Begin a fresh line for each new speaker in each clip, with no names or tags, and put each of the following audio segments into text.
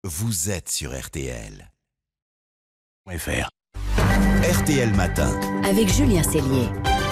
vous êtes sur RTL.
.fr.
RTL Matin.
Avec Julien Cellier.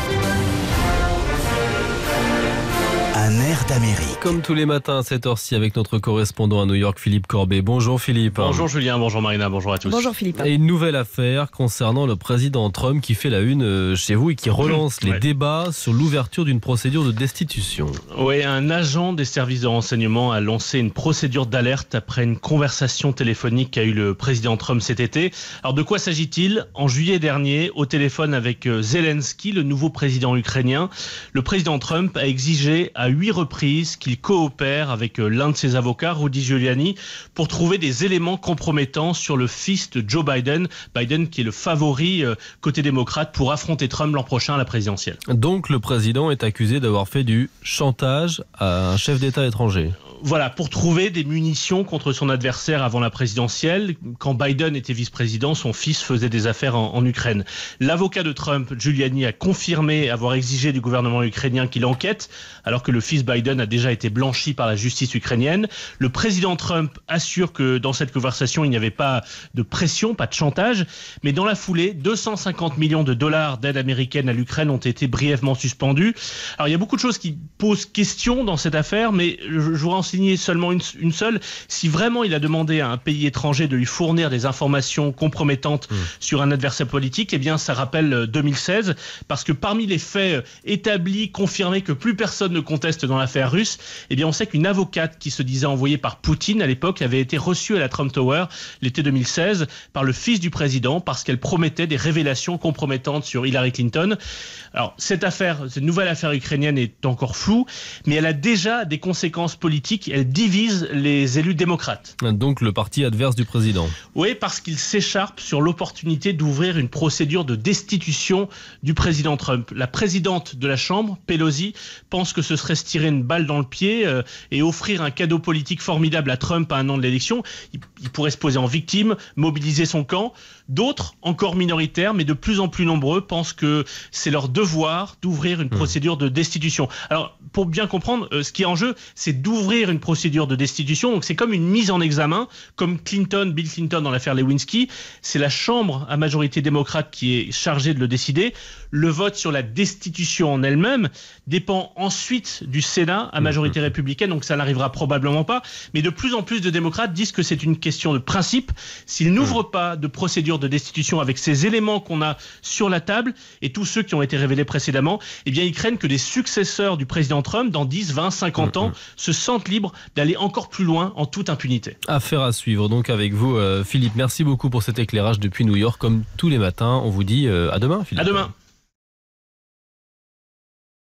Un air d'Amérique.
Comme tous les matins à cette heure-ci avec notre correspondant à New York, Philippe Corbet. Bonjour Philippe.
Bonjour Julien, bonjour Marina, bonjour à tous.
Bonjour Philippe.
Et une nouvelle affaire concernant le président Trump qui fait la une chez vous et qui relance les débats sur l'ouverture d'une procédure de destitution.
Oui, un agent des services de renseignement a lancé une procédure d'alerte après une conversation téléphonique qu'a eu le président Trump cet été. Alors de quoi s'agit-il ? En juillet dernier, au téléphone avec Zelensky, le nouveau président ukrainien, le président Trump a exigé à 8 reprises qu'il coopère avec l'un de ses avocats, Rudy Giuliani, pour trouver des éléments compromettants sur le fils de Joe Biden, Biden qui est le favori côté démocrate pour affronter Trump l'an prochain à la présidentielle.
Donc le président est accusé d'avoir fait du chantage à un chef d'État étranger.
Voilà, pour trouver des munitions contre son adversaire avant la présidentielle. Quand Biden était vice-président, son fils faisait des affaires en Ukraine. L'avocat de Trump, Giuliani, a confirmé avoir exigé du gouvernement ukrainien qu'il enquête, alors que le fils Biden a déjà été blanchi par la justice ukrainienne. Le président Trump assure que dans cette conversation, il n'y avait pas de pression, pas de chantage. Mais dans la foulée, 250 millions de dollars d'aide américaine à l'Ukraine ont été brièvement suspendus. Alors il y a beaucoup de choses qui posent question dans cette affaire, mais je voudrais en signer seulement une seule. Si vraiment il a demandé à un pays étranger de lui fournir des informations compromettantes sur un adversaire politique, eh bien ça rappelle 2016, parce que parmi les faits établis, confirmés, que plus personne ne conteste dans l'affaire russe, eh bien on sait qu'une avocate qui se disait envoyée par Poutine à l'époque avait été reçue à la Trump Tower l'été 2016 par le fils du président parce qu'elle promettait des révélations compromettantes sur Hillary Clinton. Alors cette nouvelle affaire ukrainienne est encore floue, mais elle a déjà des conséquences politiques. Elle divise les élus démocrates.
Donc le parti adverse du président.
Oui, parce qu'il s'écharpe sur l'opportunité d'ouvrir une procédure de destitution du président Trump. La présidente de la Chambre, Pelosi, pense que ce serait se tirer une balle dans le pied et offrir un cadeau politique formidable à Trump à un an de l'élection. Il pourrait se poser en victime, mobiliser son camp. D'autres, encore minoritaires, mais de plus en plus nombreux, pensent que c'est leur devoir d'ouvrir une procédure de destitution. Alors, pour bien comprendre, ce qui est en jeu, c'est d'ouvrir une procédure de destitution. Donc, c'est comme une mise en examen, comme Bill Clinton dans l'affaire Lewinsky. C'est la Chambre à majorité démocrate qui est chargée de le décider. Le vote sur la destitution en elle-même dépend ensuite du Sénat à majorité républicaine, donc ça n'arrivera probablement pas. Mais de plus en plus de démocrates disent que c'est une question de principe. S'ils n'ouvrent pas de procédure de destitution avec ces éléments qu'on a sur la table et tous ceux qui ont été révélés précédemment, eh bien ils craignent que des successeurs du président Trump, dans 10, 20, 50 ans, se sentent libres d'aller encore plus loin en toute impunité.
Affaire à suivre donc avec vous Philippe. Merci beaucoup pour cet éclairage depuis New York comme tous les matins. On vous dit à demain Philippe.
À demain.